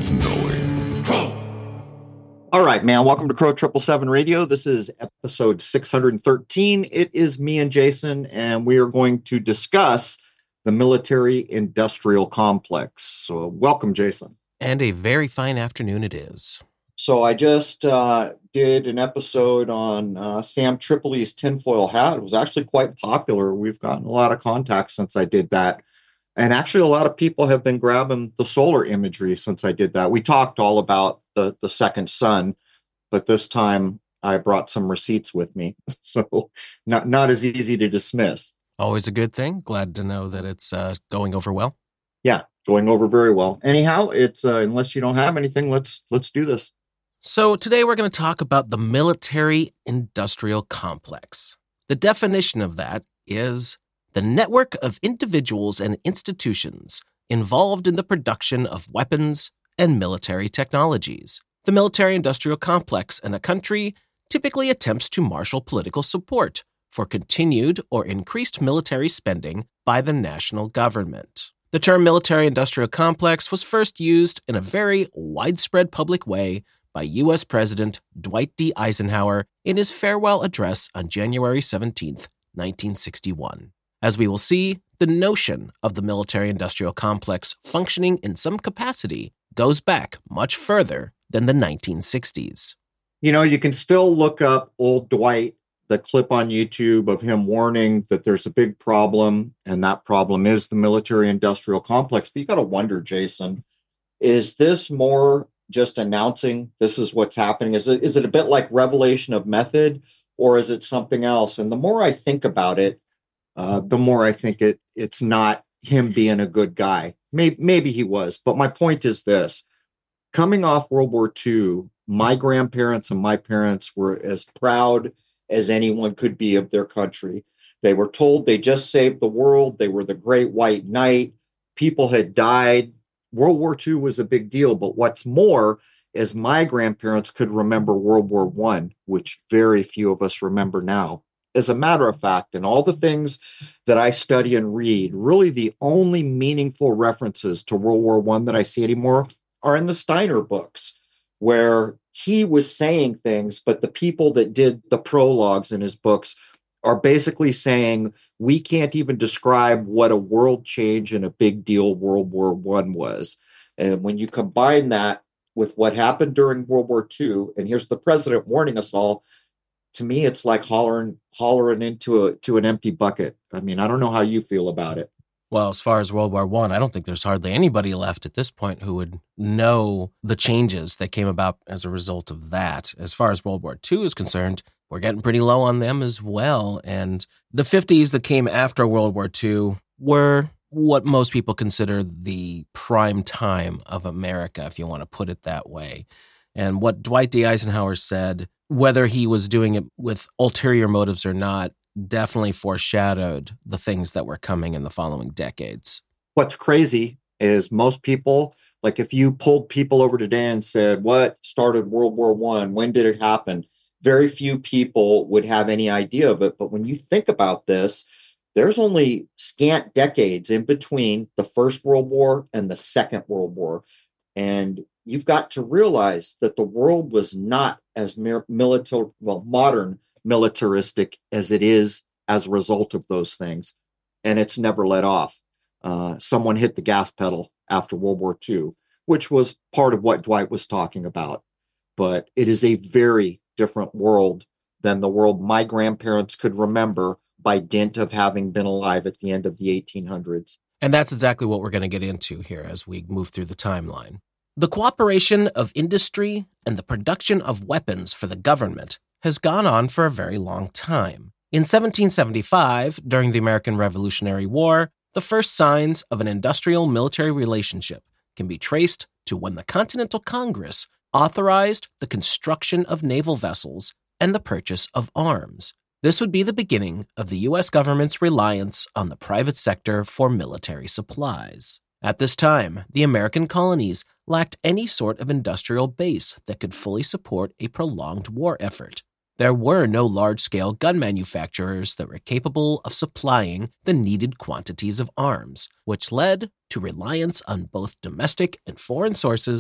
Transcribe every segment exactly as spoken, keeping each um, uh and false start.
of knowing. Crow. All right, man. Welcome to Crow Triple Seven Radio. This is episode six hundred thirteen. It is me and Jason, and we are going to discuss the military-industrial complex. So, welcome, Jason. And a very fine afternoon it is. So, I just uh, did an episode on uh, Sam Tripoli's tinfoil hat. It was actually quite popular. We've gotten a lot of contacts since I did that. And actually, a lot of people have been grabbing the solar imagery since I did that. We talked all about the, the second sun, but this time I brought some receipts with me. So not, not as easy to dismiss. Always a good thing. Glad to know that it's uh, going over well. Yeah, going over very well. Anyhow, it's uh, unless you don't have anything, let's let's do this. So today we're going to talk about the military-industrial complex. The definition of that is the network of individuals and institutions involved in the production of weapons and military technologies. The military-industrial complex in a country typically attempts to marshal political support for continued or increased military spending by the national government. The term military-industrial complex was first used in a very widespread public way by U S President Dwight D. Eisenhower in his farewell address on January seventeenth, nineteen sixty-one. As we will see, the notion of the military-industrial complex functioning in some capacity goes back much further than the nineteen sixties. You know, you can still look up old Dwight, the clip on YouTube of him warning that there's a big problem, and that problem is the military-industrial complex. But you got to wonder, Jason, is this more just announcing this is what's happening? Is it is it a bit like revelation of method, or is it something else? And the more I think about it, Uh, the more I think it it's not him being a good guy. Maybe, maybe he was, but my point is this. Coming off World War Two, my grandparents and my parents were as proud as anyone could be of their country. They were told they just saved the world. They were the great white knight. People had died. World War Two was a big deal, but what's more is my grandparents could remember World War One, which very few of us remember now. As a matter of fact, in all the things that I study and read, really the only meaningful references to World War One that I see anymore are in the Steiner books, where he was saying things, but the people that did the prologues in his books are basically saying, we can't even describe what a world change and a big deal World War One was. And when you combine that with what happened during World War Two, and here's the president warning us all, to me, it's like hollering, hollering into a to an empty bucket. I mean, I don't know how you feel about it. Well, as far as World War One, I, I don't think there's hardly anybody left at this point who would know the changes that came about as a result of that. As far as World War Two is concerned, we're getting pretty low on them as well. And the fifties that came after World War Two were what most people consider the prime time of America, if you want to put it that way. And what Dwight D. Eisenhower said, whether he was doing it with ulterior motives or not, definitely foreshadowed the things that were coming in the following decades. What's crazy is most people, like if you pulled people over today and said, what started World War One? When did it happen? Very few people would have any idea of it. But when you think about this, there's only scant decades in between the First World War and the Second World War. And you've got to realize that the world was not as military, well, modern militaristic as it is as a result of those things. And it's never let off. Uh, someone hit the gas pedal after World War Two, which was part of what Dwight was talking about. But it is a very different world than the world my grandparents could remember by dint of having been alive at the end of the eighteen hundreds. And that's exactly what we're going to get into here as we move through the timeline. The cooperation of industry and the production of weapons for the government has gone on for a very long time. In seventeen seventy-five, during the American Revolutionary War, the first signs of an industrial-military relationship can be traced to when the Continental Congress authorized the construction of naval vessels and the purchase of arms. This would be the beginning of the U S government's reliance on the private sector for military supplies. At this time, the American colonies lacked any sort of industrial base that could fully support a prolonged war effort. There were no large-scale gun manufacturers that were capable of supplying the needed quantities of arms, which led to reliance on both domestic and foreign sources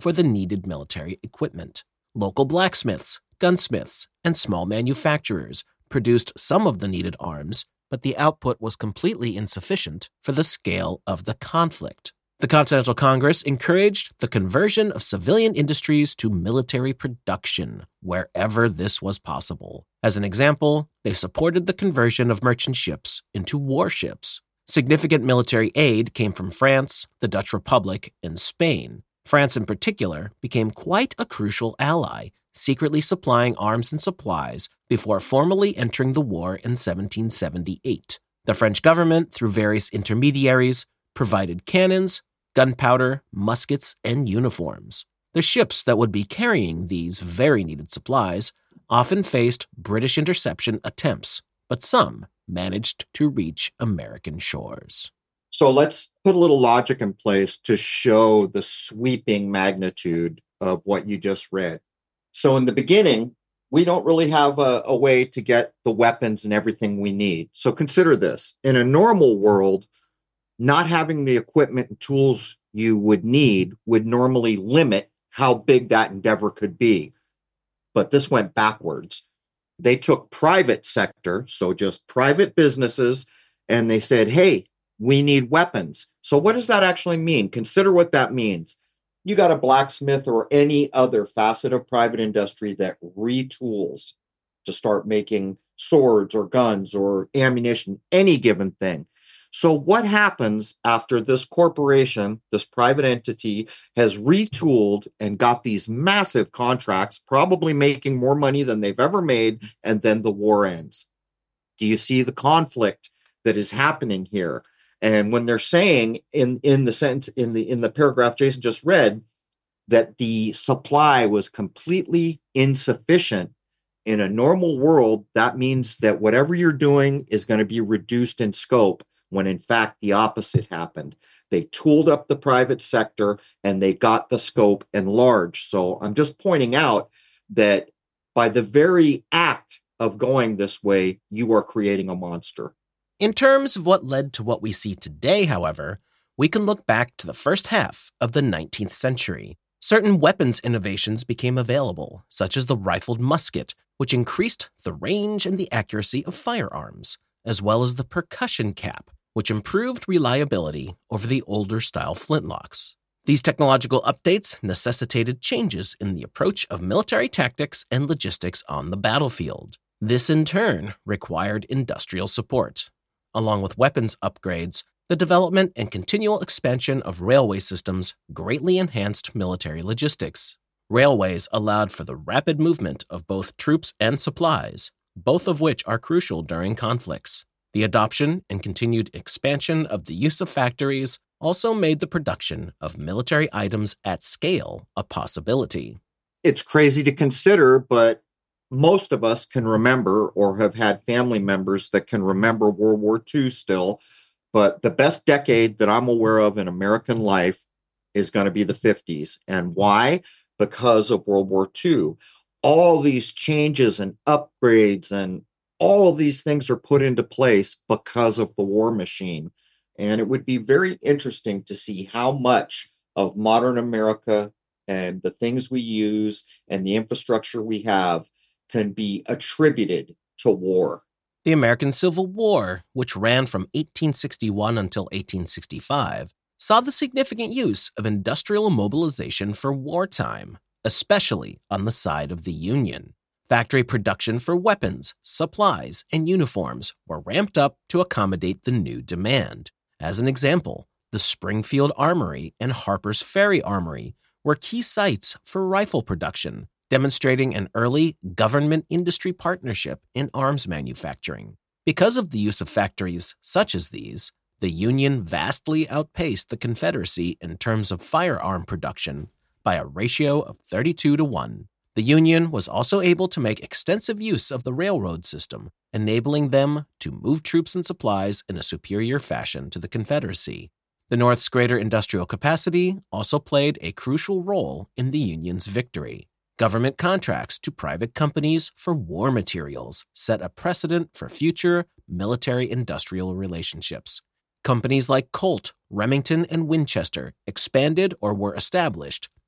for the needed military equipment. Local blacksmiths, gunsmiths, and small manufacturers produced some of the needed arms, but the output was completely insufficient for the scale of the conflict. The Continental Congress encouraged the conversion of civilian industries to military production wherever this was possible. As an example, they supported the conversion of merchant ships into warships. Significant military aid came from France, the Dutch Republic, and Spain. France in particular became quite a crucial ally, secretly supplying arms and supplies before formally entering the war in seventeen seventy-eight. The French government, through various intermediaries, provided cannons, gunpowder, muskets, and uniforms. The ships that would be carrying these very needed supplies often faced British interception attempts, but some managed to reach American shores. So let's put a little logic in place to show the sweeping magnitude of what you just read. So in the beginning, we don't really have a, a way to get the weapons and everything we need. So consider this. In a normal world, not having the equipment and tools you would need would normally limit how big that endeavor could be. But this went backwards. They took private sector, so just private businesses, and they said, hey, we need weapons. So what does that actually mean? Consider what that means. You got a blacksmith or any other facet of private industry that retools to start making swords or guns or ammunition, any given thing. So what happens after this corporation, this private entity, has retooled and got these massive contracts, probably making more money than they've ever made, and then the war ends? Do you see the conflict that is happening here? And when they're saying in, in the sentence, in the in the paragraph Jason just read, that the supply was completely insufficient, in a normal world, that means that whatever you're doing is going to be reduced in scope, when in fact the opposite happened. They tooled up the private sector and they got the scope enlarged. So I'm just pointing out that by the very act of going this way, you are creating a monster. In terms of what led to what we see today, however, we can look back to the first half of the nineteenth century. Certain weapons innovations became available, such as the rifled musket, which increased the range and the accuracy of firearms, as well as the percussion cap, which improved reliability over the older style flintlocks. These technological updates necessitated changes in the approach of military tactics and logistics on the battlefield. This in turn required industrial support. Along with weapons upgrades, the development and continual expansion of railway systems greatly enhanced military logistics. Railways allowed for the rapid movement of both troops and supplies, both of which are crucial during conflicts. The adoption and continued expansion of the use of factories also made the production of military items at scale a possibility. It's crazy to consider, but most of us can remember or have had family members that can remember World War Two still. But the best decade that I'm aware of in American life is going to be the fifties. And why? Because of World War Two. All these changes and upgrades and all of these things are put into place because of the war machine. And it would be very interesting to see how much of modern America and the things we use and the infrastructure we have can be attributed to war. The American Civil War, which ran from eighteen sixty-one until eighteen sixty-five, saw the significant use of industrial mobilization for wartime, especially on the side of the Union. Factory production for weapons, supplies, and uniforms were ramped up to accommodate the new demand. As an example, the Springfield Armory and Harper's Ferry Armory were key sites for rifle production, demonstrating an early government-industry partnership in arms manufacturing. Because of the use of factories such as these, the Union vastly outpaced the Confederacy in terms of firearm production by a ratio of thirty-two to one. The Union was also able to make extensive use of the railroad system, enabling them to move troops and supplies in a superior fashion to the Confederacy. The North's greater industrial capacity also played a crucial role in the Union's victory. Government contracts to private companies for war materials set a precedent for future military-industrial relationships. Companies like Colt, Remington, and Winchester expanded or were established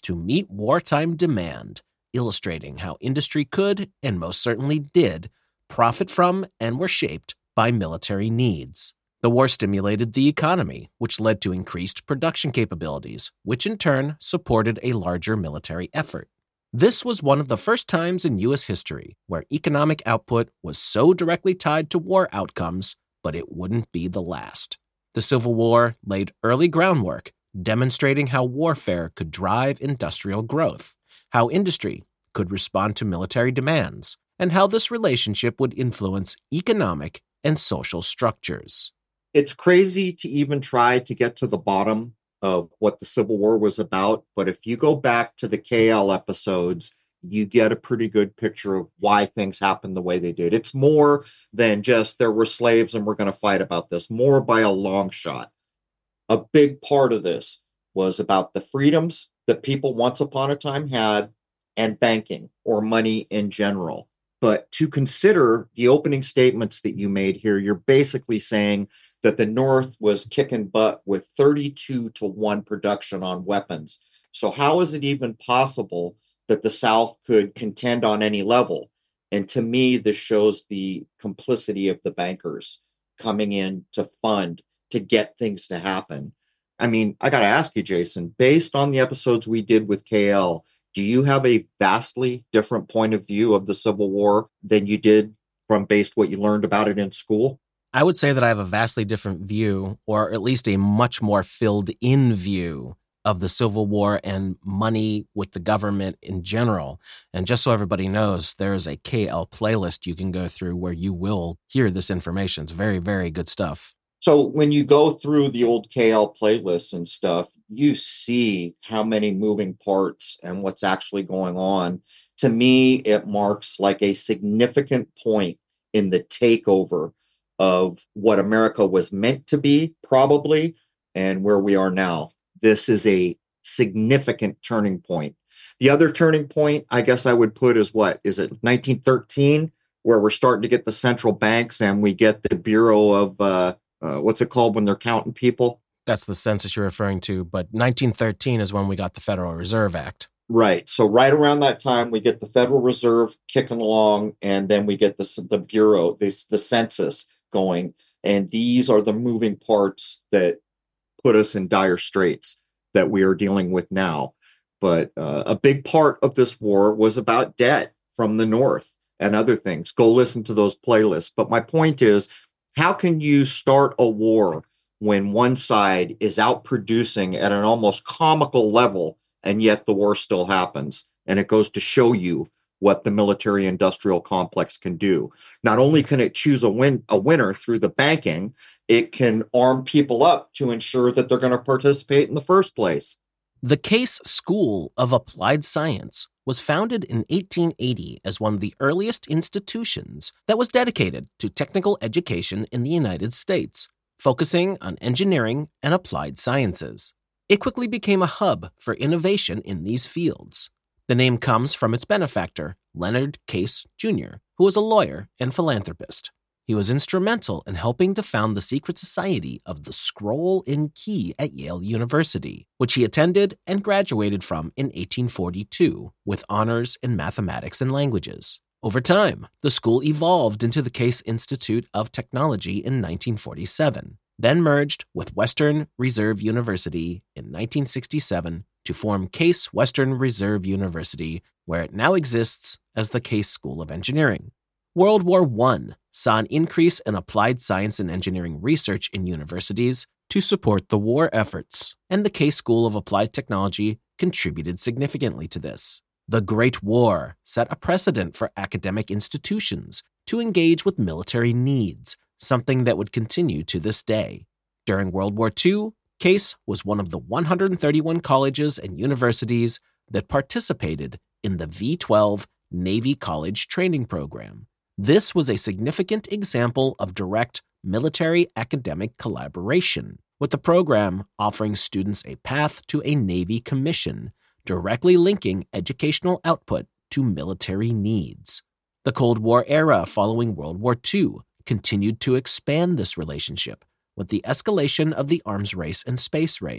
to meet wartime demand, illustrating how industry could, and most certainly did, profit from and were shaped by military needs. The war stimulated the economy, which led to increased production capabilities, which in turn supported a larger military effort. This was one of the first times in U S history where economic output was so directly tied to war outcomes, but it wouldn't be the last. The Civil War laid early groundwork, demonstrating how warfare could drive industrial growth, how industry could respond to military demands, and how this relationship would influence economic and social structures. It's crazy to even try to get to the bottom of what the Civil War was about, but if you go back to the K L episodes, you get a pretty good picture of why things happened the way they did. It's more than just there were slaves and we're going to fight about this, more by a long shot. A big part of this was about the freedoms that people once upon a time had and banking or money in general. But to consider the opening statements that you made here, you're basically saying that the North was kicking butt with thirty-two to one production on weapons. So how is it even possible that the South could contend on any level? And to me, this shows the complicity of the bankers coming in to fund, to get things to happen. I mean, I got to ask you, Jason, based on the episodes we did with K L, do you have a vastly different point of view of the Civil War than you did from based what you learned about it in school? I would say that I have a vastly different view, or at least a much more filled-in view of the Civil War and money with the government in general. And just so everybody knows, there is a K L playlist you can go through where you will hear this information. It's very, very good stuff. So when you go through the old K L playlists and stuff, you see how many moving parts and what's actually going on. To me, it marks like a significant point in the takeover of what America was meant to be, probably, and where we are now. This is a significant turning point. The other turning point, I guess I would put is what? Is it nineteen thirteen, where we're starting to get the central banks and we get the Bureau of, uh, uh, what's it called when they're counting people? That's the census you're referring to, but nineteen thirteen is when we got the Federal Reserve Act. Right. So right around that time, we get the Federal Reserve kicking along, and then we get the, the Bureau, this, the census going. And these are the moving parts that put us in dire straits that we are dealing with now. But uh, a big part of this war was about debt from the North and other things. Go listen to those playlists. But my point is, how can you start a war when one side is outproducing at an almost comical level, and yet the war still happens? And it goes to show you what the military-industrial complex can do. Not only can it choose a win a winner through the banking, it can arm people up to ensure that they're going to participate in the first place. The Case School of Applied Science was founded in eighteen eighty as one of the earliest institutions that was dedicated to technical education in the United States, focusing on engineering and applied sciences. It quickly became a hub for innovation in these fields. The name comes from its benefactor, Leonard Case Junior, who was a lawyer and philanthropist. He was instrumental in helping to found the secret society of the Scroll and Key at Yale University, which he attended and graduated from in eighteen forty-two with honors in mathematics and languages. Over time, the school evolved into the Case Institute of Technology in nineteen forty-seven, then merged with Western Reserve University in nineteen sixty-seven to form Case Western Reserve University, where it now exists as the Case School of Engineering. World War One saw an increase in applied science and engineering research in universities to support the war efforts, and the Case School of Applied Technology contributed significantly to this. The Great War set a precedent for academic institutions to engage with military needs, something that would continue to this day. During World War Two, Case was one of the one hundred thirty-one colleges and universities that participated in the V twelve Navy College Training Program. This was a significant example of direct military-academic collaboration, with the program offering students a path to a Navy commission, directly linking educational output to military needs. The Cold War era following World War Two continued to expand this relationship, with the escalation of the arms race and space race,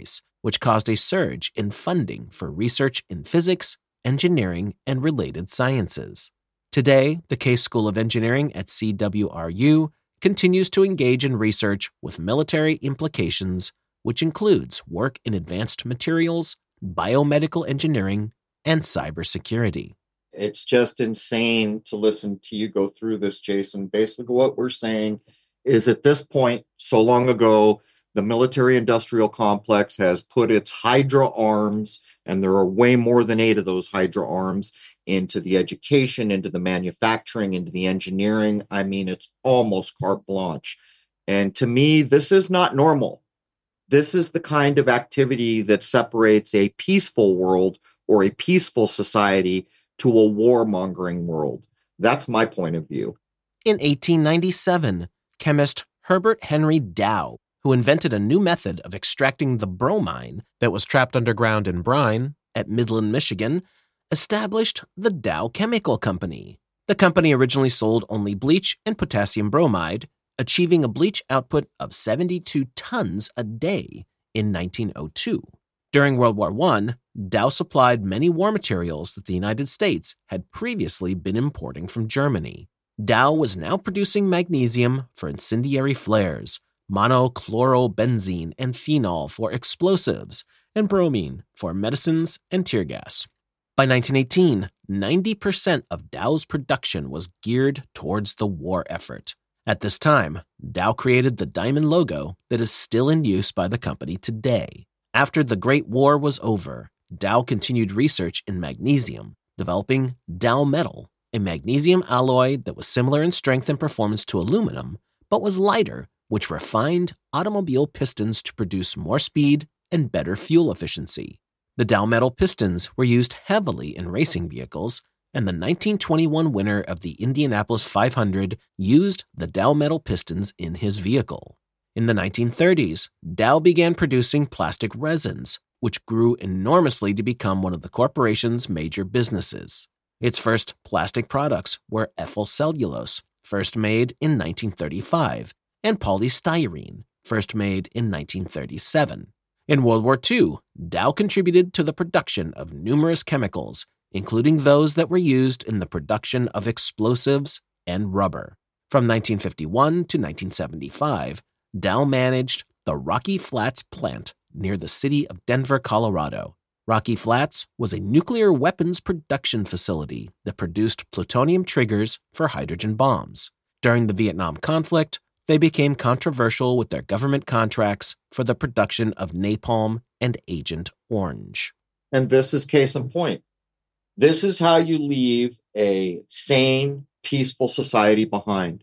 which caused a surge in funding for research in physics, engineering, and related sciences. Today, the Case School of Engineering at C W R U continues to engage in research with military implications, which includes work in advanced materials, biomedical engineering, and cybersecurity. It's just insane to listen to you go through this, Jason. Basically, what we're saying is at this point, so long ago, the military-industrial complex has put its Hydra arms, and there are way more than eight of those Hydra arms, into the education, into the manufacturing, into the engineering. I mean, it's almost carte blanche. And to me, this is not normal. This is the kind of activity that separates a peaceful world or a peaceful society to a warmongering world. That's my point of view. In eighteen ninety-seven, chemist Herbert Henry Dow, who invented a new method of extracting the bromine that was trapped underground in brine at Midland, Michigan, established the Dow Chemical Company. The company originally sold only bleach and potassium bromide, achieving a bleach output of seventy-two tons a day in nineteen oh two. During World War One, Dow supplied many war materials that the United States had previously been importing from Germany. Dow was now producing magnesium for incendiary flares, monochlorobenzene and phenol for explosives, and bromine for medicines and tear gas. By nineteen eighteen, ninety percent of Dow's production was geared towards the war effort. At this time, Dow created the diamond logo that is still in use by the company today. After the Great War was over, Dow continued research in magnesium, developing Dow Metal, a magnesium alloy that was similar in strength and performance to aluminum, but was lighter, which refined automobile pistons to produce more speed and better fuel efficiency. The Dow Metal pistons were used heavily in racing vehicles, and the nineteen twenty-one winner of the Indianapolis five hundred used the Dow Metal pistons in his vehicle. In the nineteen thirties, Dow began producing plastic resins, which grew enormously to become one of the corporation's major businesses. Its first plastic products were ethyl cellulose, first made in nineteen thirty-five, and polystyrene, first made in nineteen thirty-seven. In World War Two, Dow contributed to the production of numerous chemicals, including those that were used in the production of explosives and rubber. From nineteen fifty-one to nineteen seventy-five, Dow managed the Rocky Flats plant near the city of Denver, Colorado. Rocky Flats was a nuclear weapons production facility that produced plutonium triggers for hydrogen bombs. During the Vietnam conflict, they became controversial with their government contracts for the production of napalm and Agent Orange. And this is case in point. This is how you leave a sane, peaceful society behind.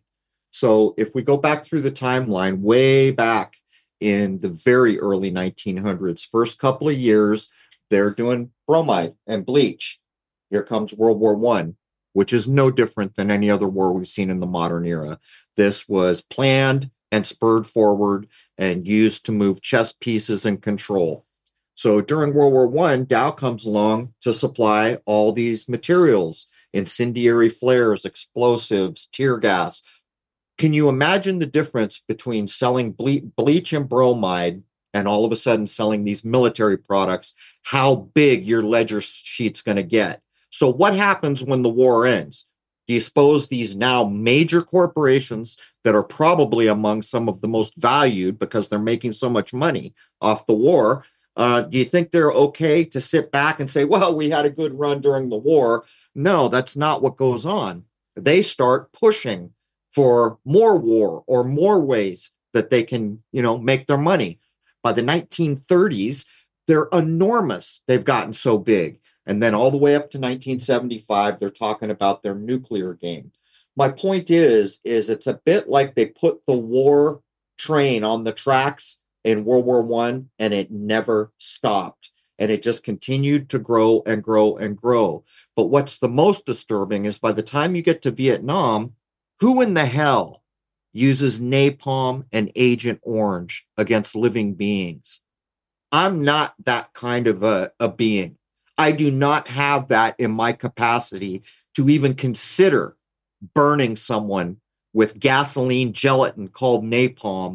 So if we go back through the timeline, way back in the very early nineteen hundreds, first couple of years, they're doing bromide and bleach. Here comes World War One, which is no different than any other war we've seen in the modern era. This was planned and spurred forward and used to move chess pieces and control. So during World War One, Dow comes along to supply all these materials, incendiary flares, explosives, tear gas. Can you imagine the difference between selling ble- bleach and bromide and all of a sudden selling these military products, how big your ledger sheet's going to get? So what happens when the war ends? Do you suppose these now major corporations that are probably among some of the most valued because they're making so much money off the war, uh, do you think they're okay to sit back and say, well, we had a good run during the war? No, that's not what goes on. They start pushing for more war or more ways that they can, you know, make their money. By the nineteen thirties, they're enormous. They've gotten so big. And then all the way up to nineteen seventy-five, they're talking about their nuclear game. My point is, is it's a bit like they put the war train on the tracks in World War One, and it never stopped. And it just continued to grow and grow and grow. But what's the most disturbing is by the time you get to Vietnam, who in the hell uses napalm and Agent Orange against living beings? I'm not that kind of a, a being. I do not have that in my capacity to even consider burning someone with gasoline gelatin called napalm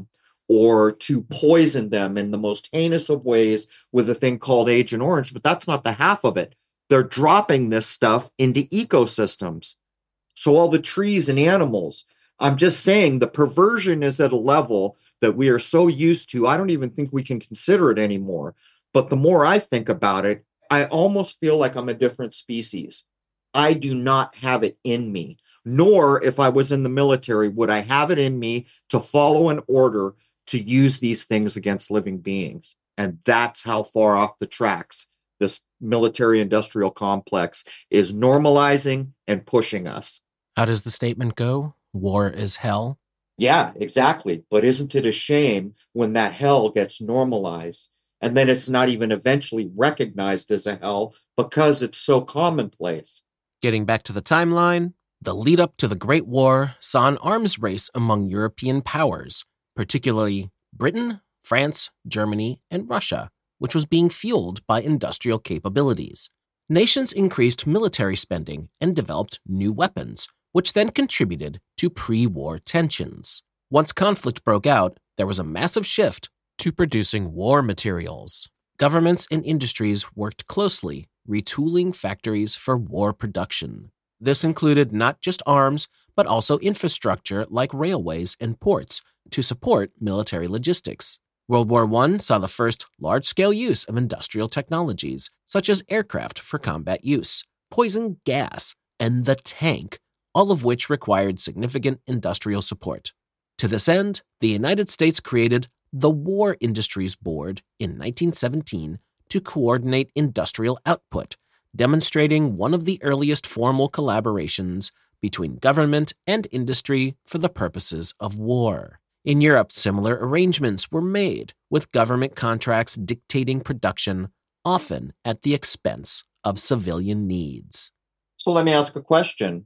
or to poison them in the most heinous of ways with a thing called Agent Orange. But that's not the half of it. They're dropping this stuff into ecosystems. So all the trees and animals, I'm just saying the perversion is at a level that we are so used to, I don't even think we can consider it anymore. But the more I think about it, I almost feel like I'm a different species. I do not have it in me, nor if I was in the military, would I have it in me to follow an order to use these things against living beings. And that's how far off the tracks this military industrial complex is normalizing and pushing us. How does the statement go? War is hell? Yeah, exactly. But isn't it a shame when that hell gets normalized and then it's not even eventually recognized as a hell because it's so commonplace? Getting back to the timeline, the lead up to the Great War saw an arms race among European powers, particularly Britain, France, Germany, and Russia, which was being fueled by industrial capabilities. Nations increased military spending and developed new weapons, which then contributed to pre-war tensions. Once conflict broke out, there was a massive shift to producing war materials. Governments and industries worked closely, retooling factories for war production. This included not just arms, but also infrastructure like railways and ports to support military logistics. World War One saw the first large-scale use of industrial technologies, such as aircraft for combat use, poison gas, and the tank, all of which required significant industrial support. To this end, the United States created the War Industries Board in nineteen seventeen to coordinate industrial output, demonstrating one of the earliest formal collaborations between government and industry for the purposes of war. In Europe, similar arrangements were made, with government contracts dictating production, often at the expense of civilian needs. So let me ask a question.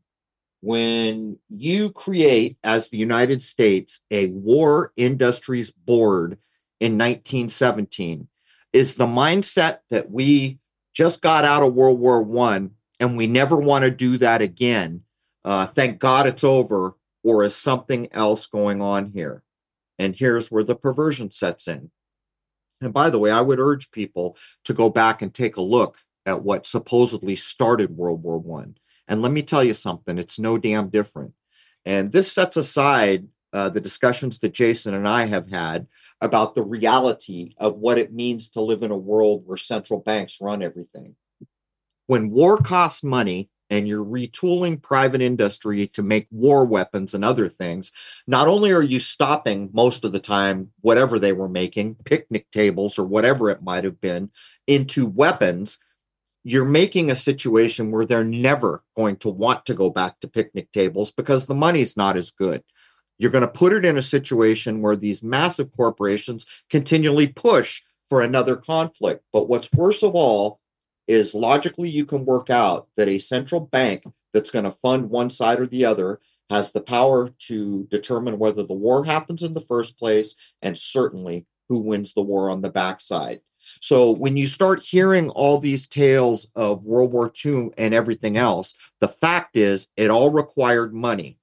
When you create, as the United States, a War Industries Board in nineteen seventeen, is the mindset that we just got out of World War One and we never want to do that again? Uh, thank God it's over, or is something else going on here? And here's where the perversion sets in. And by the way, I would urge people to go back and take a look at what supposedly started World War One. And let me tell you something, it's no damn different. And this sets aside uh, the discussions that Jason and I have had about the reality of what it means to live in a world where central banks run everything. When war costs money and you're retooling private industry to make war weapons and other things, not only are you stopping most of the time whatever they were making, picnic tables or whatever it might have been, into weapons, you're making a situation where they're never going to want to go back to picnic tables because the money's not as good. You're going to put it in a situation where these massive corporations continually push for another conflict. But what's worse of all is logically you can work out that a central bank that's going to fund one side or the other has the power to determine whether the war happens in the first place and certainly who wins the war on the backside. So when you start hearing all these tales of World War Two and everything else, the fact is it all required money.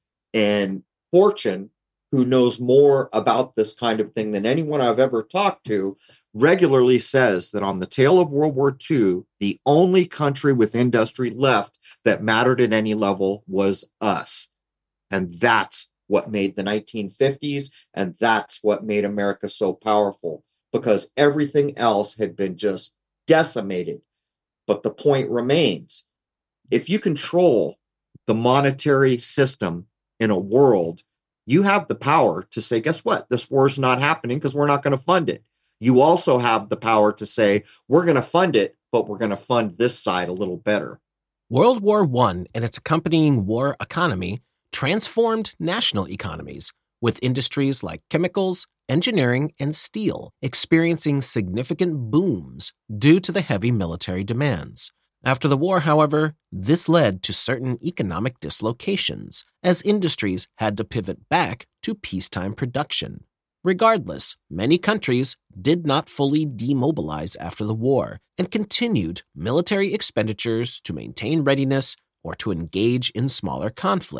And Fortune, who knows more about this kind of thing than anyone I've ever talked to, regularly says that on the tail of World War Two, the only country with industry left that mattered at any level was us. And that's what made the nineteen fifties, and that's what made America so powerful, because everything else had been just decimated. But the point remains, if you control the monetary system in a world, you have the power to say, guess what? This war's not happening because we're not going to fund it. You also have the power to say, we're going to fund it, but we're going to fund this side a little better. World War One and its accompanying war economy transformed national economies, with industries like chemicals, engineering, and steel experiencing significant booms due to the heavy military demands. After the war, however, this led to certain economic dislocations, as industries had to pivot back to peacetime production. Regardless, many countries did not fully demobilize after the war and continued military expenditures to maintain readiness or to engage in smaller conflicts,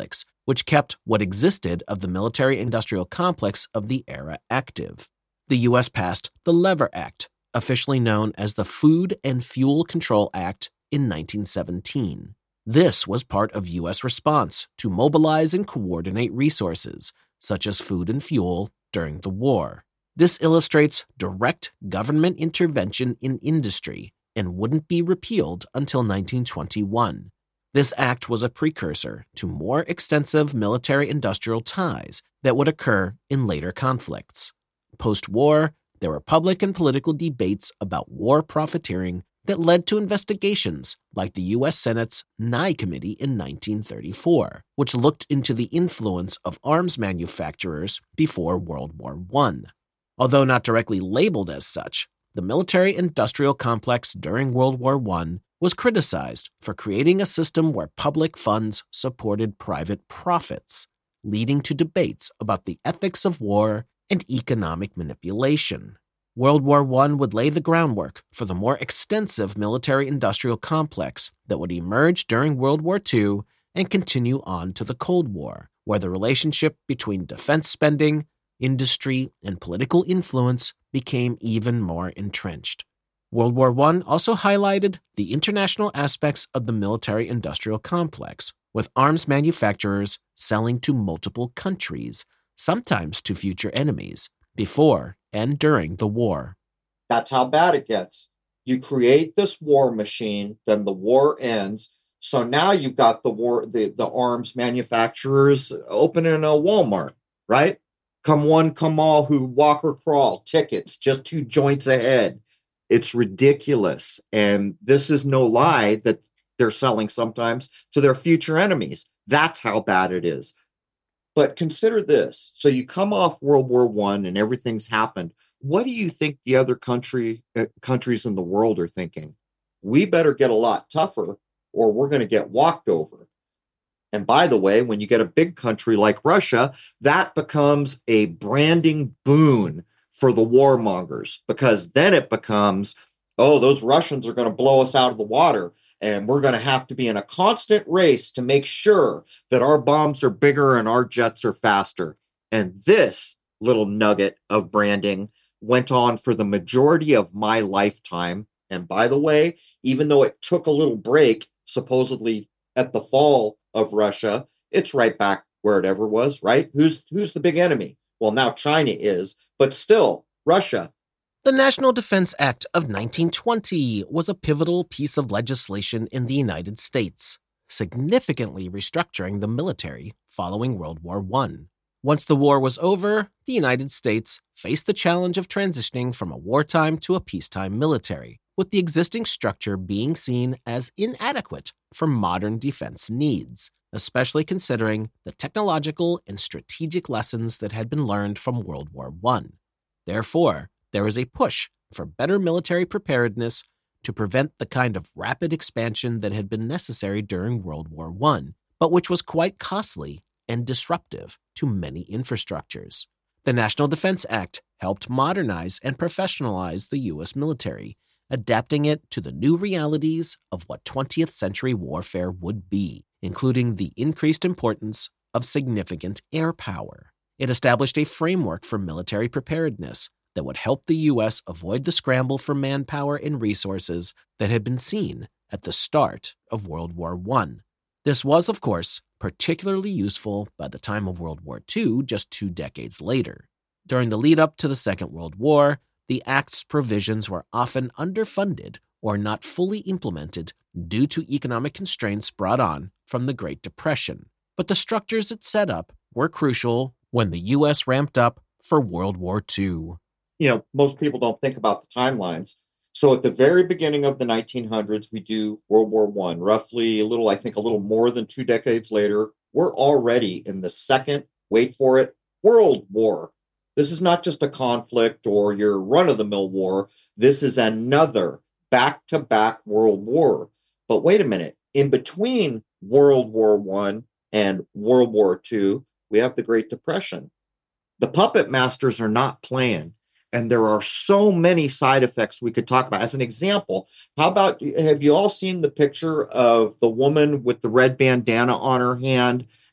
which kept what existed of the military-industrial complex of the era active. The U S passed the Lever Act, officially known as the Food and Fuel Control Act, in nineteen seventeen. This was part of U S response to mobilize and coordinate resources, such as food and fuel, during the war. This illustrates direct government intervention in industry and wouldn't be repealed until nineteen twenty-one. This act was a precursor to more extensive military-industrial ties that would occur in later conflicts. Post-war, there were public and political debates about war profiteering that led to investigations like the U S Senate's Nye Committee in nineteen thirty-four, which looked into the influence of arms manufacturers before World War One. Although not directly labeled as such, the military-industrial complex during World War One was criticized for creating a system where public funds supported private profits, leading to debates about the ethics of war and economic manipulation. World War One would lay the groundwork for the more extensive military-industrial complex that would emerge during World War Two and continue on to the Cold War, where the relationship between defense spending, industry, and political influence became even more entrenched. World War One also highlighted the international aspects of the military-industrial complex, with arms manufacturers selling to multiple countries, sometimes to future enemies, before and during the war. That's how bad it gets. You create this war machine, then the war ends. So now you've got the war, the, the arms manufacturers opening a Walmart, right? Come one, come all, who walk or crawl, tickets, just two joints ahead. It's ridiculous. And this is no lie that they're selling sometimes to their future enemies. That's how bad it is. But consider this. So you come off World War One and everything's happened. What do you think the other country uh, countries in the world are thinking? We better get a lot tougher or we're going to get walked over. And by the way, when you get a big country like Russia, that becomes a branding boon for the warmongers, because then it becomes, oh, those Russians are going to blow us out of the water. And we're going to have to be in a constant race to make sure that our bombs are bigger and our jets are faster. And this little nugget of branding went on for the majority of my lifetime. And by the way, even though it took a little break, supposedly at the fall of Russia, it's right back where it ever was, right? Who's who's the big enemy? Well, now China is, but still, Russia. The National Defense Act of nineteen twenty was a pivotal piece of legislation in the United States, significantly restructuring the military following World War One. Once the war was over, the United States faced the challenge of transitioning from a wartime to a peacetime military, with the existing structure being seen as inadequate for modern defense needs, especially considering the technological and strategic lessons that had been learned from World War One. Therefore, there is a push for better military preparedness to prevent the kind of rapid expansion that had been necessary during World War One, but which was quite costly and disruptive to many infrastructures. The National Defense Act helped modernize and professionalize the U S military, adapting it to the new realities of what twentieth century warfare would be, including the increased importance of significant air power. It established a framework for military preparedness that would help the U S avoid the scramble for manpower and resources that had been seen at the start of World War One. This was, of course, particularly useful by the time of World War Two, just two decades later. During the lead-up to the Second World War, the Act's provisions were often underfunded or not fully implemented due to economic constraints brought on from the Great Depression. But the structures it set up were crucial when the U S ramped up for World War Two. You know, most people don't think about the timelines. So at the very beginning of the nineteen hundreds, we do World War One. Roughly a little, I think a little more than two decades later, we're already in the second, wait for it, World War. This is not just a conflict or your run-of-the-mill war. This is another back-to-back World War. But wait a minute. In between World War One and World War Two, we have the Great Depression. The puppet masters are not playing. And there are so many side effects we could talk about. As an example, how about, have you all seen the picture of the woman with the red bandana on her hand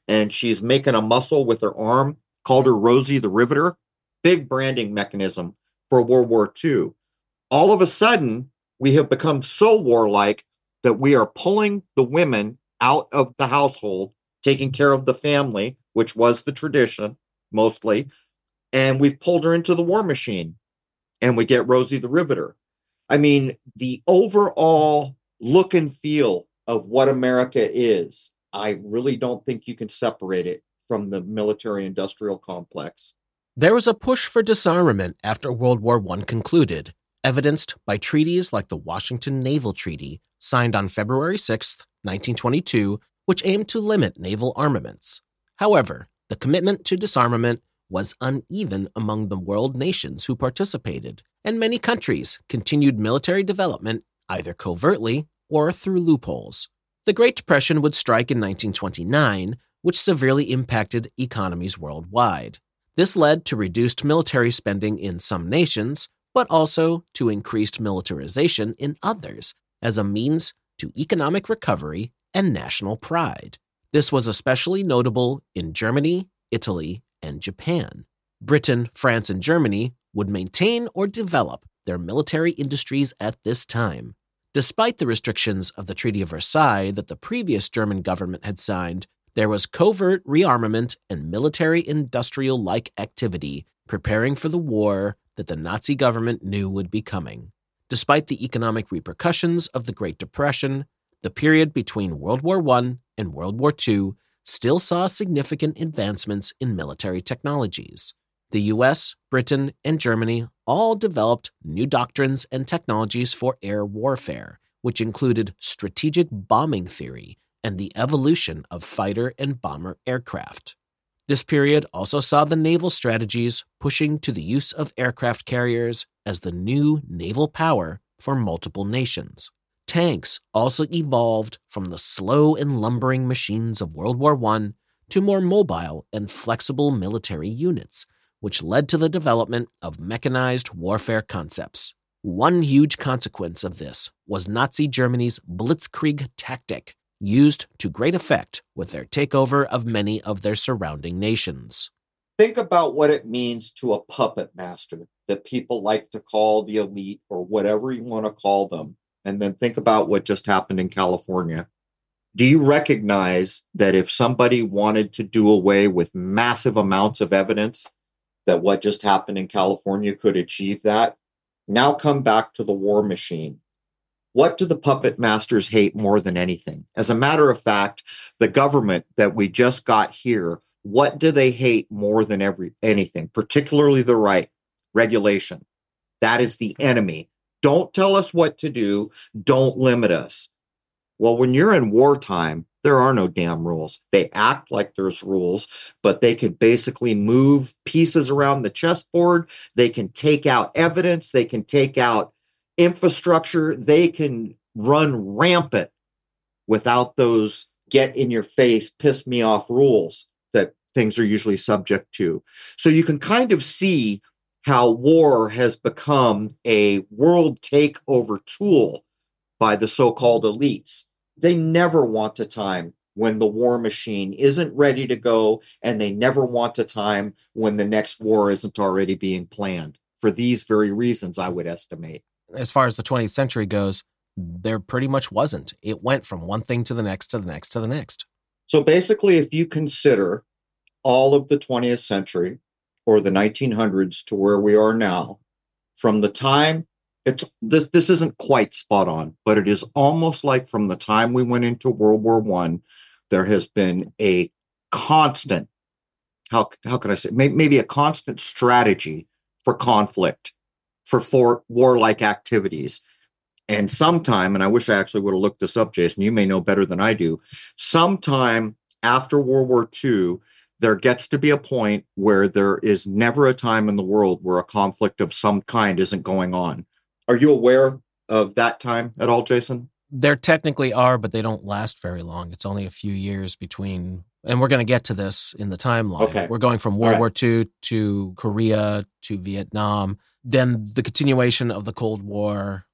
and she's making a muscle with her arm, called her Rosie the Riveter. Big branding mechanism for World War Two. All of a sudden, we have become so warlike that we are pulling the women out of the household, taking care of the family, which was the tradition mostly, and we've pulled her into the war machine, and we get Rosie the Riveter. I mean, the overall look and feel of what America is, I really don't think you can separate it from the military-industrial complex. There was a push for disarmament after World War One concluded, evidenced by treaties like the Washington Naval Treaty, signed on February sixth, nineteen twenty-two, which aimed to limit naval armaments. However, the commitment to disarmament was uneven among the world nations who participated, and many countries continued military development either covertly or through loopholes. The Great Depression would strike in nineteen twenty-nine, which severely impacted economies worldwide. This led to reduced military spending in some nations, but also to increased militarization in others as a means to economic recovery and national pride. This was especially notable in Germany, Italy, and Japan. Britain, France, and Germany would maintain or develop their military industries at this time. Despite the restrictions of the Treaty of Versailles that the previous German government had signed, there was covert rearmament and military-industrial-like activity preparing for the war that the Nazi government knew would be coming. Despite the economic repercussions of the Great Depression, the period between World War One and World War Two still saw significant advancements in military technologies. The U S, Britain, and Germany all developed new doctrines and technologies for air warfare, which included strategic bombing theory and the evolution of fighter and bomber aircraft. This period also saw the naval strategies pushing to the use of aircraft carriers as the new naval power for multiple nations. Tanks also evolved from the slow and lumbering machines of World War One to more mobile and flexible military units, which led to the development of mechanized warfare concepts. One huge consequence of this was Nazi Germany's Blitzkrieg tactic, used to great effect with their takeover of many of their surrounding nations. Think about what it means to a puppet master that people like to call the elite or whatever you want to call them. And then think about what just happened in California. Do you recognize that if somebody wanted to do away with massive amounts of evidence, that what just happened in California could achieve that? Now come back to the war machine. What do the puppet masters hate more than anything? As a matter of fact, the government that we just got here, what do they hate more than every anything, particularly the right? Regulation. That is the enemy. Don't tell us what to do. Don't limit us. Well, when you're in wartime, there are no damn rules. They act like there's rules, but they can basically move pieces around the chessboard. They can take out evidence. They can take out infrastructure. They can run rampant without those get in your face, piss me off rules that things are usually subject to. So you can kind of see how war has become a world takeover tool by the so-called elites. They never want a time when the war machine isn't ready to go, and they never want a time when the next war isn't already being planned. For these very reasons, I would estimate. As far as the twentieth century goes, there pretty much wasn't. It went from one thing to the next, to the next, to the next. So basically, if you consider all of the twentieth century or the nineteen hundreds to where we are now, from the time it's this, this isn't quite spot on, but it is almost like from the time we went into World War One, there has been a constant, how, how can I say, maybe a constant strategy for conflict, for, for warlike activities. And sometime, and I wish I actually would have looked this up, Jason, you may know better than I do, sometime after World War Two, there gets to be a point where there is never a time in the world where a conflict of some kind isn't going on. Are you aware of that time at all, Jason? There technically are, but they don't last very long. It's only a few years between, and we're going to get to this in the timeline. Okay. We're going from World right. War Two to Korea to Vietnam, then the continuation of the Cold War,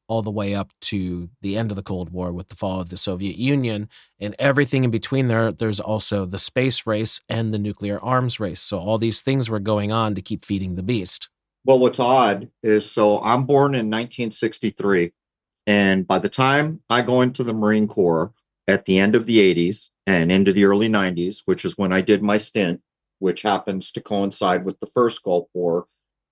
all the way up to the end of the Cold War with the fall of the Soviet Union, and everything in between there. There's also the space race and the nuclear arms race. So all these things were going on to keep feeding the beast. Well, what's odd is, so I'm born in nineteen sixty-three, and by the time I go into the Marine Corps at the end of the eighties and into the early nineties, which is when I did my stint, which happens to coincide with the first Gulf War,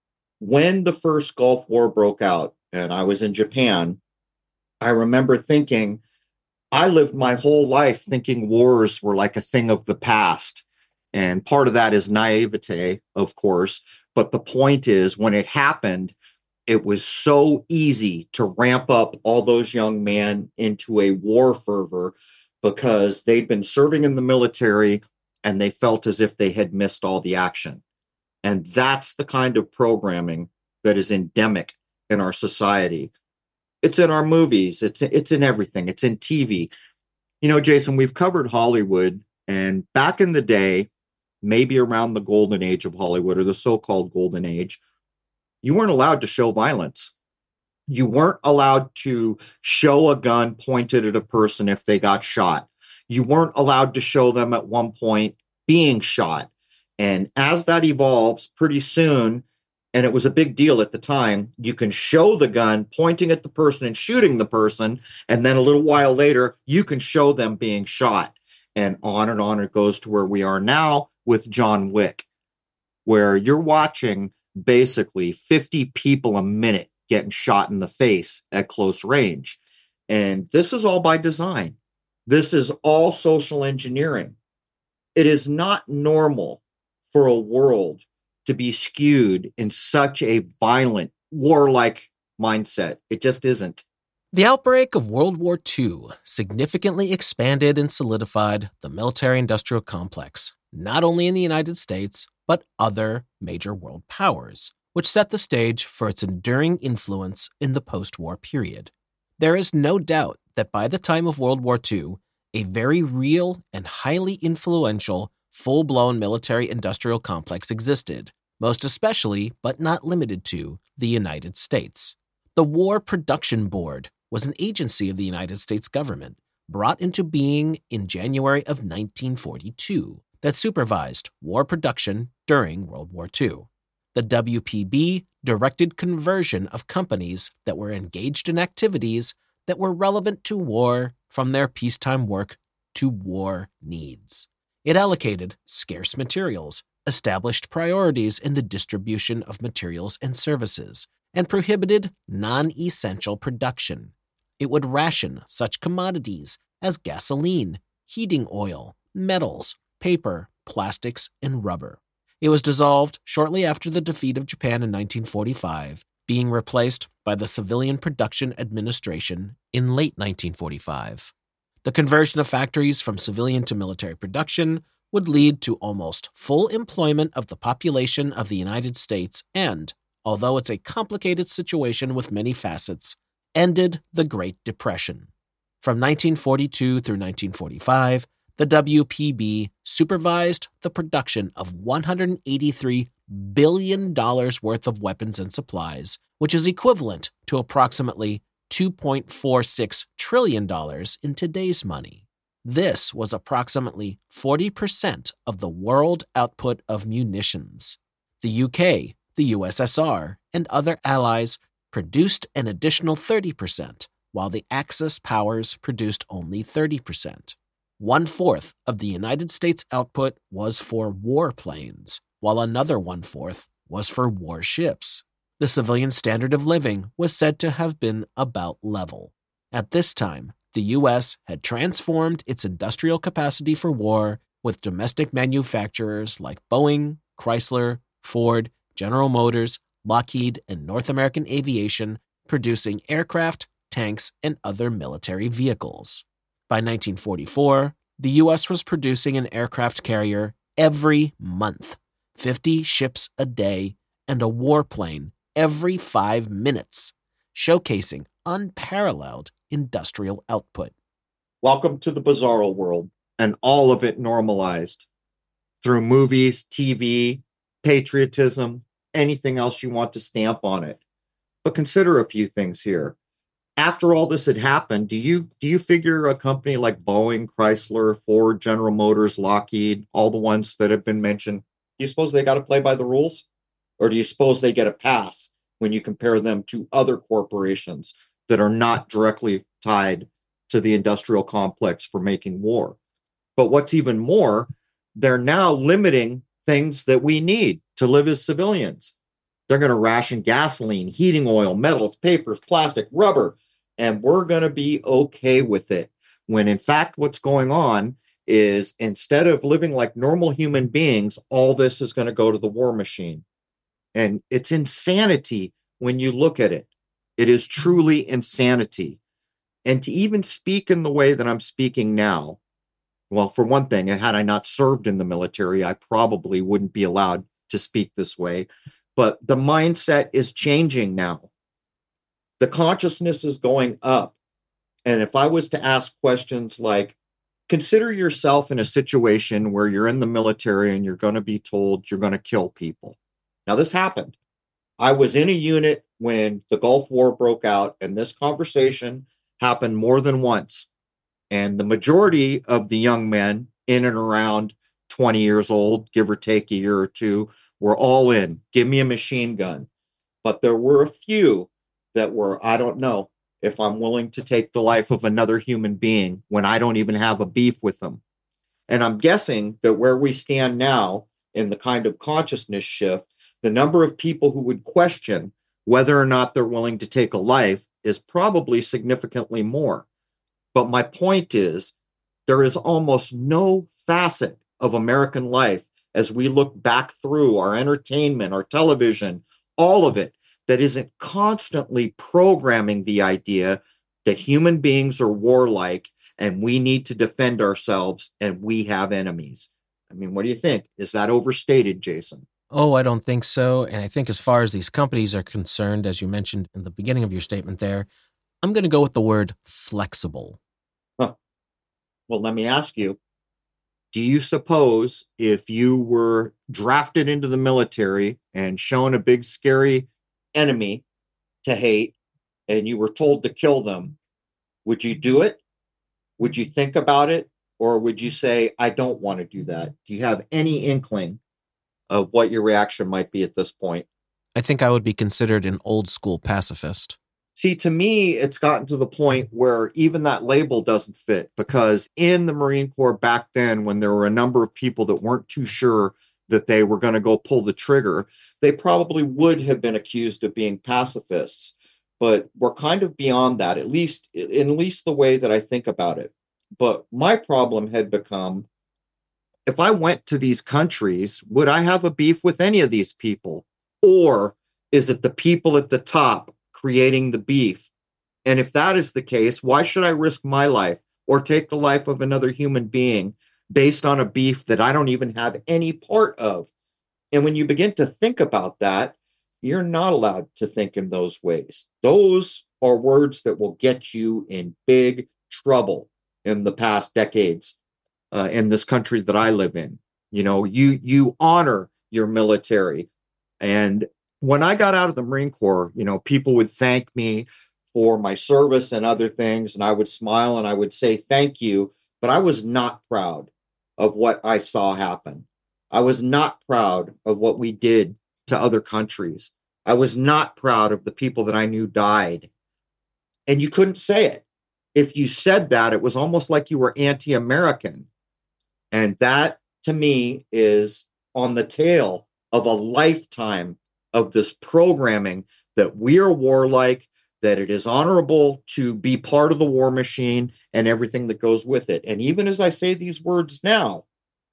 when the first Gulf War broke out and I was in Japan, I remember thinking, I lived my whole life thinking wars were like a thing of the past. And part of that is naivete, of course. But the point is, when it happened, it was so easy to ramp up all those young men into a war fervor because they'd been serving in the military and they felt as if they had missed all the action. And that's the kind of programming that is endemic in our society. It's in our movies. It's, it's in everything. It's in T V. You know, Jason, we've covered Hollywood, and back in the day, maybe around the golden age of Hollywood, or the so-called golden age, you weren't allowed to show violence. You weren't allowed to show a gun pointed at a person if they got shot. You weren't allowed to show them at one point being shot. And as that evolves, pretty soon, and it was a big deal at the time, you can show the gun pointing at the person and shooting the person, and then a little while later, you can show them being shot. And on and on it goes to where we are now with John Wick, where you're watching basically fifty people a minute getting shot in the face at close range. And this is all by design. This is all social engineering. It is not normal for a world to be skewed in such a violent, warlike mindset. It just isn't. The outbreak of World War Two significantly expanded and solidified the military-industrial complex, not only in the United States, but other major world powers, which set the stage for its enduring influence in the post-war period. There is no doubt that by the time of World War Two, a very real and highly influential full-blown military-industrial complex existed, most especially, but not limited to, the United States. The War Production Board was an agency of the United States government brought into being in January of nineteen forty-two that supervised war production during World War Two. The W P B directed conversion of companies that were engaged in activities that were relevant to war from their peacetime work to war needs. It allocated scarce materials, established priorities in the distribution of materials and services, and prohibited non-essential production. It would ration such commodities as gasoline, heating oil, metals, paper, plastics, and rubber. It was dissolved shortly after the defeat of Japan in nineteen forty-five, being replaced by the Civilian Production Administration in late nineteen forty-five. The conversion of factories from civilian to military production would lead to almost full employment of the population of the United States and, although it's a complicated situation with many facets, ended the Great Depression. From nineteen forty-two through nineteen forty-five, the W P B supervised the production of one hundred eighty-three billion dollars worth of weapons and supplies, which is equivalent to approximately two point four six trillion dollars in today's money. This was approximately forty percent of the world output of munitions. The U K, the U S S R, and other allies produced an additional thirty percent, while the Axis powers produced only thirty percent. One-fourth of the United States output was for warplanes, while another one-fourth was for warships. The civilian standard of living was said to have been about level. At this time, the U S had transformed its industrial capacity for war with domestic manufacturers like Boeing, Chrysler, Ford, General Motors, Lockheed, and North American Aviation producing aircraft, tanks, and other military vehicles. By nineteen forty-four, the U S was producing an aircraft carrier every month, fifty ships a day, and a warplane every five minutes, showcasing unparalleled industrial output. Welcome to the bizarro world, and all of it normalized through movies, T V, patriotism, anything else you want to stamp on it. But consider a few things here. After all this had happened, do you do you figure a company like Boeing, Chrysler, Ford, General Motors, Lockheed, all the ones that have been mentioned, do you suppose they got to play by the rules? Or do you suppose they get a pass when you compare them to other corporations that are not directly tied to the industrial complex for making war? But what's even more, they're now limiting things that we need to live as civilians. They're going to ration gasoline, heating oil, metals, papers, plastic, rubber, and we're going to be okay with it. When in fact, what's going on is instead of living like normal human beings, all this is going to go to the war machine. And it's insanity when you look at it. It is truly insanity. And to even speak in the way that I'm speaking now, well, for one thing, had I not served in the military, I probably wouldn't be allowed to speak this way. But the mindset is changing now. The consciousness is going up. And if I was to ask questions like, consider yourself in a situation where you're in the military and you're going to be told you're going to kill people. Now, this happened. I was in a unit when the Gulf War broke out, and this conversation happened more than once. And the majority of the young men in and around twenty years old, give or take a year or two, were all in. Give me a machine gun. But there were a few that were, I don't know if I'm willing to take the life of another human being when I don't even have a beef with them. And I'm guessing that where we stand now in the kind of consciousness shift, the number of people who would question whether or not they're willing to take a life is probably significantly more. But my point is, there is almost no facet of American life as we look back through our entertainment, our television, all of it, that isn't constantly programming the idea that human beings are warlike and we need to defend ourselves and we have enemies. I mean, what do you think? Is that overstated, Jason? Oh, I don't think so. And I think as far as these companies are concerned, as you mentioned in the beginning of your statement there, I'm going to go with the word flexible. Huh. Well, let me ask you, do you suppose if you were drafted into the military and shown a big, scary enemy to hate and you were told to kill them, would you do it? Would you think about it? Or would you say, I don't want to do that? Do you have any inkling of what your reaction might be at this point? I think I would be considered an old school pacifist. See, to me, it's gotten to the point where even that label doesn't fit, because in the Marine Corps back then, when there were a number of people that weren't too sure that they were going to go pull the trigger, they probably would have been accused of being pacifists. But we're kind of beyond that, at least in at least the way that I think about it. But my problem had become, if I went to these countries, would I have a beef with any of these people? Or is it the people at the top creating the beef? And if that is the case, why should I risk my life or take the life of another human being based on a beef that I don't even have any part of? And when you begin to think about that, you're not allowed to think in those ways. Those are words that will get you in big trouble in the past decades uh, in this country that I live in. You know, you you honor your military. And when I got out of the Marine Corps, you know, people would thank me for my service and other things, and I would smile and I would say thank you, but I was not proud of what I saw happen. I was not proud of what we did to other countries. I was not proud of the people that I knew died. And you couldn't say it. If you said that, it was almost like you were anti-American. And that, to me, is on the tail of a lifetime of this programming that we are warlike, that it is honorable to be part of the war machine and everything that goes with it. And even as I say these words now,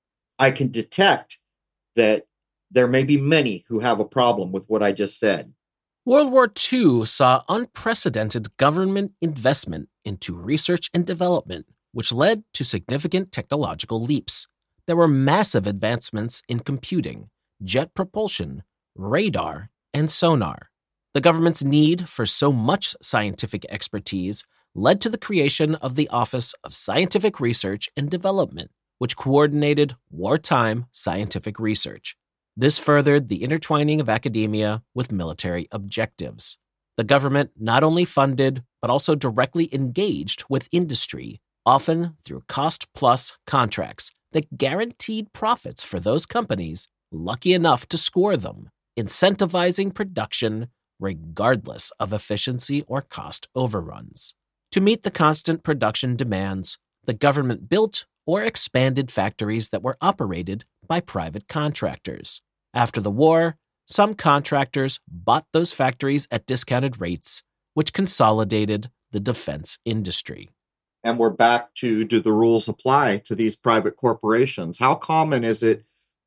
I can detect that there may be many who have a problem with what I just said. World War Two saw unprecedented government investment into research and development, which led to significant technological leaps. There were massive advancements in computing, jet propulsion, radar, and sonar. The government's need for so much scientific expertise led to the creation of the Office of Scientific Research and Development, which coordinated wartime scientific research. This furthered the intertwining of academia with military objectives. The government not only funded, but also directly engaged with industry, often through cost-plus contracts that guaranteed profits for those companies lucky enough to score them, incentivizing production regardless of efficiency or cost overruns. To meet the constant production demands, the government built or expanded factories that were operated by private contractors. After the war, some contractors bought those factories at discounted rates, which consolidated the defense industry. And we're back to, do the rules apply to these private corporations? How common is it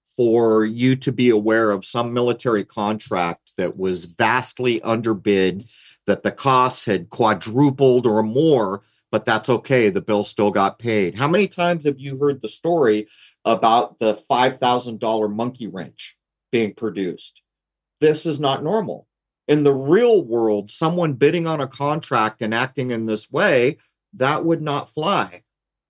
for you to be aware of some military contract that was vastly underbid, that the costs had quadrupled or more, but that's okay, the bill still got paid? How many times have you heard the story about the five thousand dollars monkey wrench being produced? This is not normal. In the real world, someone bidding on a contract and acting in this way, that would not fly.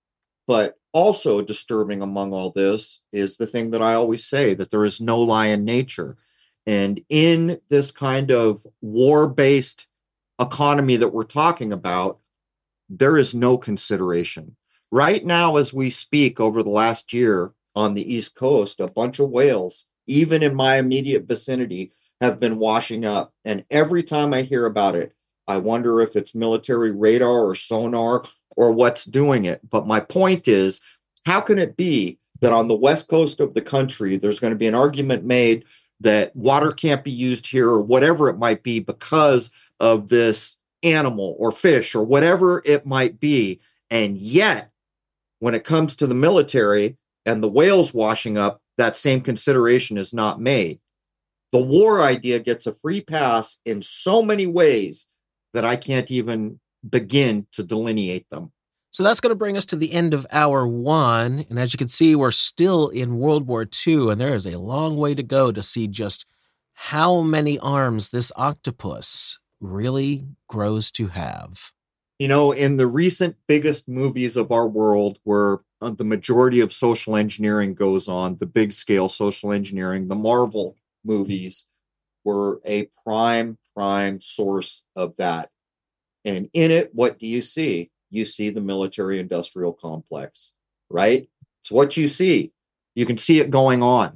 But also disturbing among all this is the thing that I always say, that there is no lie in nature. And in this kind of war-based economy that we're talking about, there is no consideration. Right now, as we speak, over the last year on the East Coast, a bunch of whales, even in my immediate vicinity, have been washing up. And every time I hear about it, I wonder if it's military radar or sonar or what's doing it. But my point is, how can it be that on the west coast of the country, there's going to be an argument made that water can't be used here or whatever it might be because of this animal or fish or whatever it might be. And yet, when it comes to the military and the whales washing up, that same consideration is not made. The war idea gets a free pass in so many ways that I can't even begin to delineate them. So that's going to bring us to the end of hour one. And as you can see, we're still in World War Two, and there is a long way to go to see just how many arms this octopus really grows to have. You know, in the recent biggest movies of our world, where the majority of social engineering goes on, the big scale social engineering, the Marvel movies were a prime, prime source of that. And in it, what do you see? You see the military industrial complex, right? It's what you see. You can see it going on.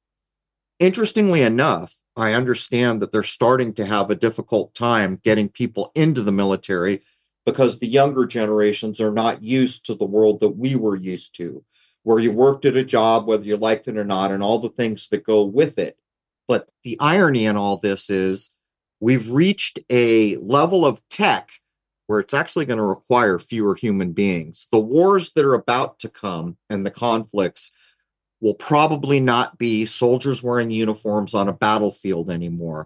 Interestingly enough, I understand that they're starting to have a difficult time getting people into the military because the younger generations are not used to the world that we were used to, where you worked at a job, whether you liked it or not, and all the things that go with it. But the irony in all this is we've reached a level of tech where it's actually going to require fewer human beings. The wars that are about to come and the conflicts will probably not be soldiers wearing uniforms on a battlefield anymore.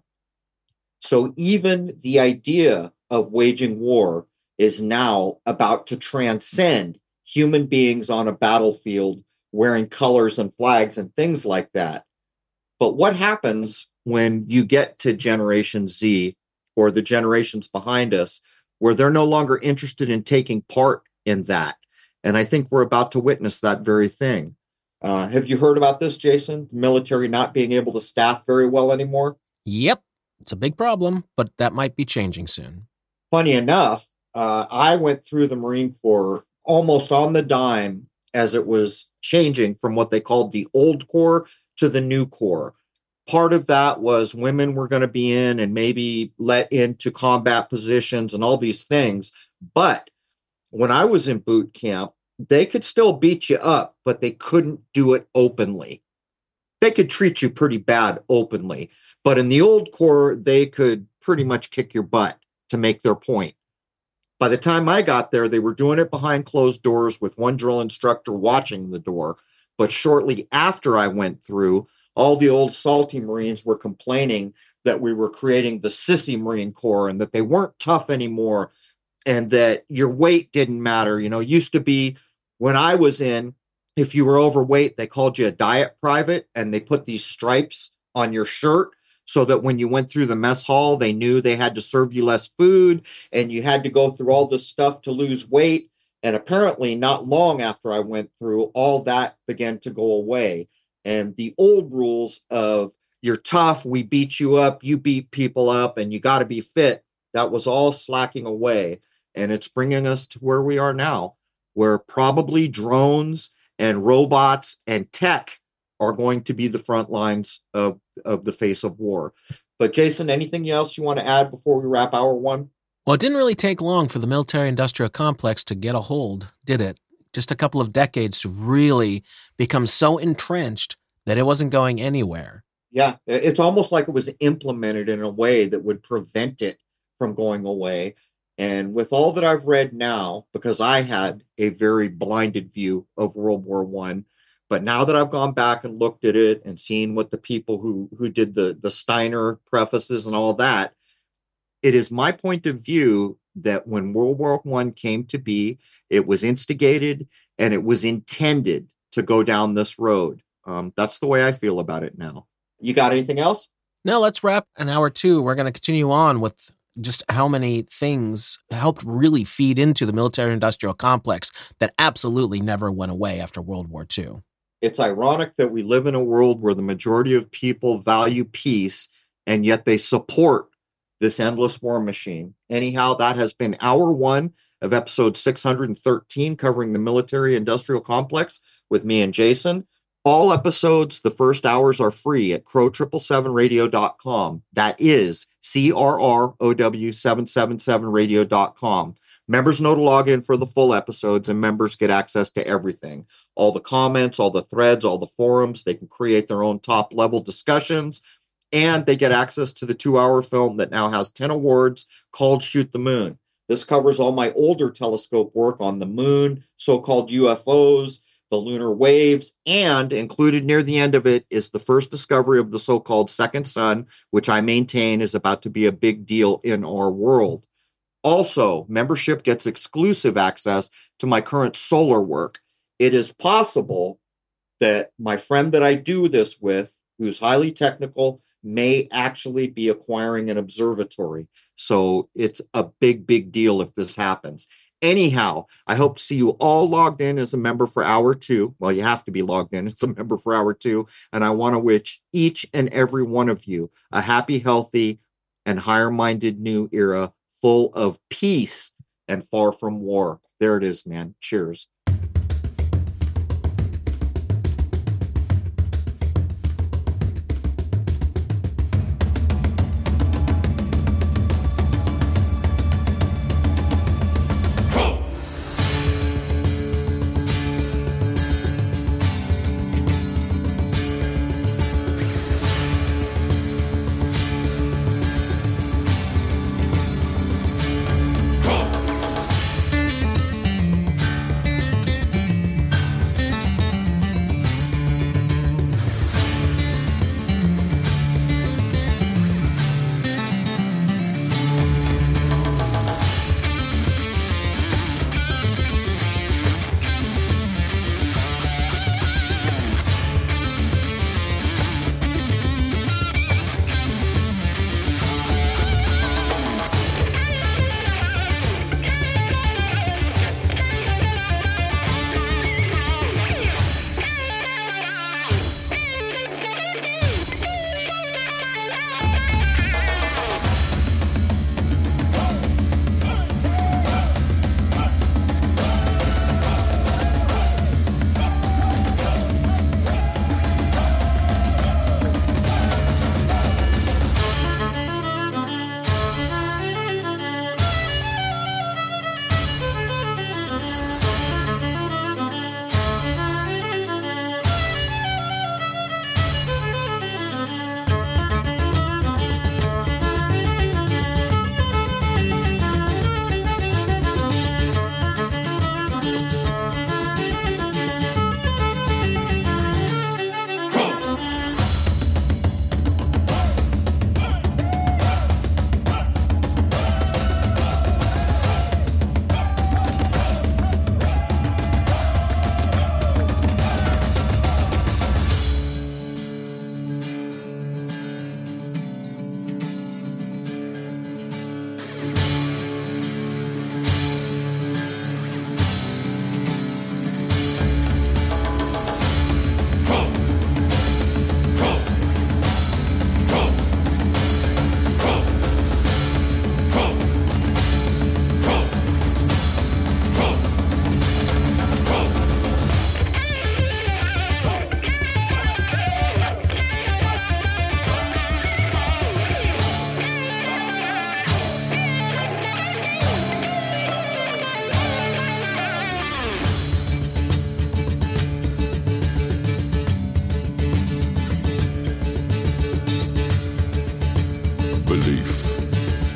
So even the idea of waging war is now about to transcend human beings on a battlefield wearing colors and flags and things like that. But what happens when you get to Generation Z or the generations behind us, where they're no longer interested in taking part in that? And I think we're about to witness that very thing. Uh, have you heard about this, Jason? The military not being able to staff very well anymore? Yep, it's a big problem, but that might be changing soon. Funny enough, uh, I went through the Marine Corps almost on the dime as it was changing from what they called the old Corps to the new Corps. Part of that was women were going to be in and maybe let into combat positions and all these things. But when I was in boot camp, they could still beat you up, but they couldn't do it openly. They could treat you pretty bad openly. But in the old Corps, they could pretty much kick your butt to make their point. By the time I got there, they were doing it behind closed doors with one drill instructor watching the door. But shortly after I went through, all the old salty Marines were complaining that we were creating the sissy Marine Corps and that they weren't tough anymore and that your weight didn't matter. You know, it used to be when I was in, if you were overweight, they called you a diet private and they put these stripes on your shirt so that when you went through the mess hall, they knew they had to serve you less food and you had to go through all this stuff to lose weight. And apparently not long after I went through, all that began to go away. And the old rules of you're tough, we beat you up, you beat people up, and you got to be fit, that was all slacking away. And it's bringing us to where we are now, where probably drones and robots and tech are going to be the front lines of, of the face of war. But Jason, anything else you want to add before we wrap hour one? Well, it didn't really take long for the military-industrial complex to get a hold, did it? Just a couple of decades to really become so entrenched that it wasn't going anywhere. Yeah, it's almost like it was implemented in a way that would prevent it from going away. And with all that I've read now, because I had a very blinded view of World War One, but now that I've gone back and looked at it and seen what the people who who did the the Steiner prefaces and all that, it is my point of view that when World War One came to be, it was instigated and it was intended to go down this road. Um, that's the way I feel about it now. You got anything else? No, let's wrap an hour two. We're going to continue on with just how many things helped really feed into the military-industrial complex that absolutely never went away after World War Two. It's ironic that we live in a world where the majority of people value peace, and yet they support this endless war machine. Anyhow, that has been hour one of episode six hundred thirteen, covering the military-industrial complex with me and Jason. All episodes, the first hours, are free at crow seven seven radio dot com. That is C R R O W seven seven seven radio dot com. Members know to log in for the full episodes, and members get access to everything. All the comments, all the threads, all the forums. They can create their own top-level discussions, and they get access to the two-hour film that now has ten awards called Shoot the Moon. This covers all my older telescope work on the moon, so-called U F Os, the lunar waves, and included near the end of it is the first discovery of the so-called second sun, which I maintain is about to be a big deal in our world. Also, membership gets exclusive access to my current solar work. It is possible that my friend that I do this with, who's highly technical, may actually be acquiring an observatory. So it's a big, big deal if this happens. Anyhow, I hope to see you all logged in as a member for hour two. Well, you have to be logged in as a member for hour two. And I want to wish each and every one of you a happy, healthy, and higher-minded new era full of peace and far from war. There it is, man. Cheers.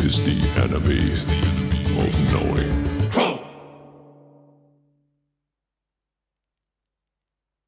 is the enemy of knowing.